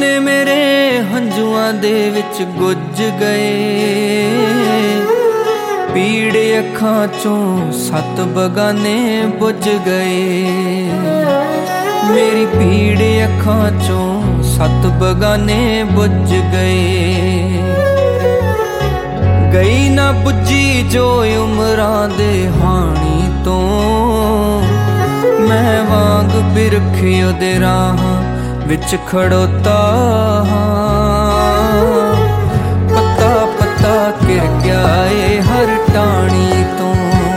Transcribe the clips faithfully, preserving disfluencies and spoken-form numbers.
ਸੀਨੇ ਮੇਰੇ ਹੰਝੂਆਂ ਦੇ ਵਿੱਚ ਗੁੱਜ ਗਏ, ਪੀੜ ਅੱਖਾਂ ਚੋਂ ਸੱਤ ਬਗਾਨੇ ਬੁੱਝ ਗਏ। ਮੇਰੀ ਪੀੜ ਅੱਖਾਂ ਚੋਂ ਸੱਤ ਬਗਾਨੇ ਬੁੱਝ ਗਏ। ਗਈ ਨਾ ਬੁੱਝੀ ਜੋ ਉਮਰਾਂ ਦੇ ਹਾਣੀ ਤੋਂ, ਮੈਂ ਵਾਂਗ ਬਿਰਖ ਉਹਦੇ ਰਾਹਾਂ ਵਿੱਚ ਖੜੋਤਾ ਹਾਂ। ਪੱਤਾ ਪੱਤਾ ਕਿਰ ਗਿਆ ਏ ਹਰ ਟਾਣੀ ਤੋਂ,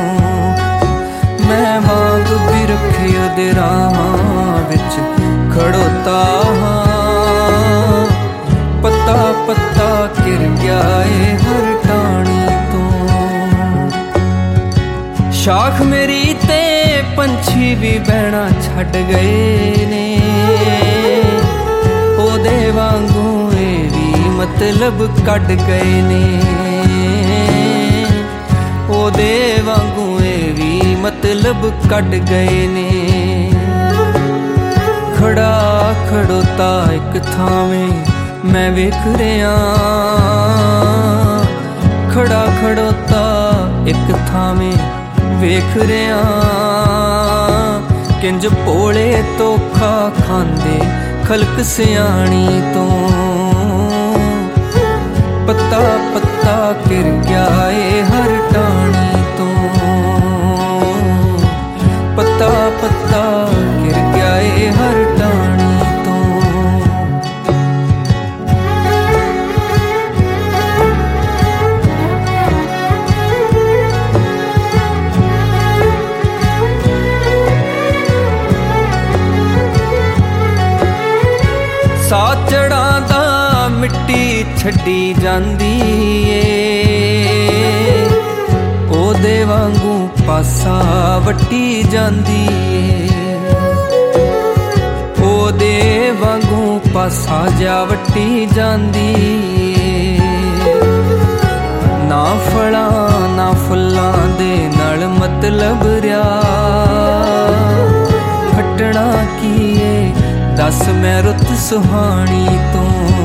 ਮੈਂ ਵਾਂਗ ਬਿਰਖ ਉਹਦੇ ਰਾਹਾਂ ਵਿੱਚ ਖੜੋਤਾ ਹਾਂ। ਪੱਤਾ ਪੱਤਾ ਕਿਰ ਗਿਆ ਏ ਹਰ ਟਾਣੀ ਤੋਂ। ਸ਼ਾਖ ਮੇਰੀ ਤੇ ਪੰਛੀ ਵੀ ਬਹਿਣਾ ਛੱਡ ਗਏ ਨੇ, ਉਹਦੇ ਵਾਂਗੂ ਇਹ ਵੀ ਮਤਲਬ ਕੱਢ ਗਏ ਨੇ। ਉਹਦੇ ਵਾਂਗੂ ਇਹ ਵੀ ਮਤਲਬ ਕੱਢ ਗਏ ਨੇ। ਖੜਾ ਖੜੋਤਾ ਇੱਕ ਥਾਵੇਂ ਮੈਂ ਵੇਖ ਰਿਹਾ, ਖੜਾ ਖੜੋਤਾ ਇੱਕ ਥਾਵੇਂ ਵੇਖ ਰਿਹਾ। ਕਿੰਜ ਭੋਲੇ ਧੋਖਾ ਖਾਂਦੇ ਖਲਕ ਸਿਆਣੀ ਤੋਂ, ਪੱਤਾ ਪੱਤਾ ਕਿਰ ਗਿਆ ਏ ਹਰ ਟਾਣੀ ਤੋਂ। ਪੱਤਾ ਪੱਤਾ ਕਿਰ ਗਿਆ ਏ ਹਰ ਟਾਣੀ ਤੋਂ। ਸਾਹ ਚੜਾਂ ਦਾ ਮਿੱਟੀ ਛੱਡੀ ਜਾਂਦੀ ਏ, ਉਹਦੇ ਵਾਂਗੂ ਪਾਸਾ ਵੱਟੀ ਜਾਂਦੀ ਏ। ਉਹਦੇ ਵਾਂਗੂ ਪਾਸਾ ਜਾ ਵੱਟੀ ਜਾਂਦੀ ਏ। ਨਾ ਫਲਾਂ ਨਾ ਫੁੱਲਾਂ ਦੇ ਨਾਲ ਮਤਲਬ ਰਿਆ, ਹਟਣਾ ਕੀ ਏ ਦੱਸ ਮੈਂ ਰੁੱਤ ਸੁਹਾਣੀ ਤੋਂ।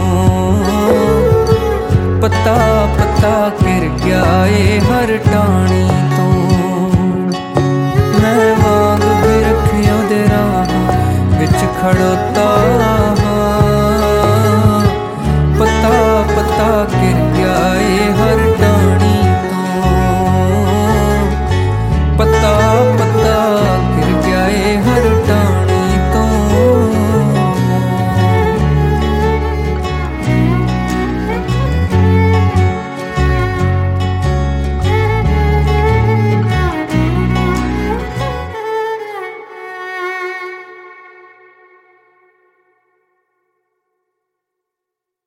ਪੱਤਾ ਪੱਤਾ ਕਿਰ ਗਿਆ ਏ ਹਰ ਟਾਣੀ ਤੋਂ, ਮੈਂ ਵਾਂਗ ਬਿਰਖ ਉਹਦੇ ਰਾਹਾਂ ਵਿੱਚ ਖੜੋਤਾ।